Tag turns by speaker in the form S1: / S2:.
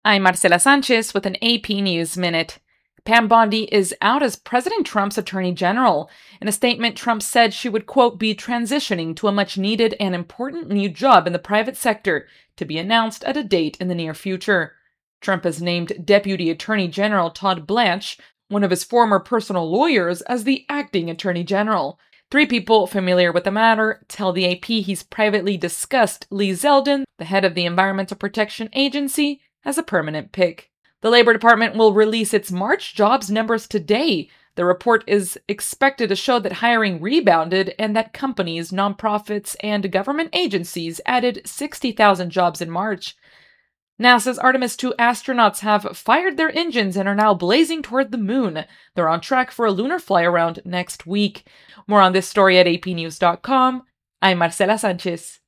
S1: I'm Marcela Sanchez with an AP News Minute. Pam Bondi is out as President Trump's Attorney General. In a statement, Trump said she would, quote, be transitioning to a much-needed and important new job in the private sector to be announced at a date in the near future. Trump has named Deputy Attorney General Todd Blanche, one of his former personal lawyers, as the acting Attorney General. 3 people familiar with the matter tell the AP he's privately discussed Lee Zeldin, the head of the Environmental Protection Agency, as a permanent pick. The Labor Department will release its March jobs numbers today. The report is expected to show that hiring rebounded and that companies, nonprofits, and government agencies added 60,000 jobs in March. NASA's Artemis II astronauts have fired their engines and are now blazing toward the moon. They're on track for a lunar fly-around next week. More on this story at apnews.com. I'm Marcela Sanchez.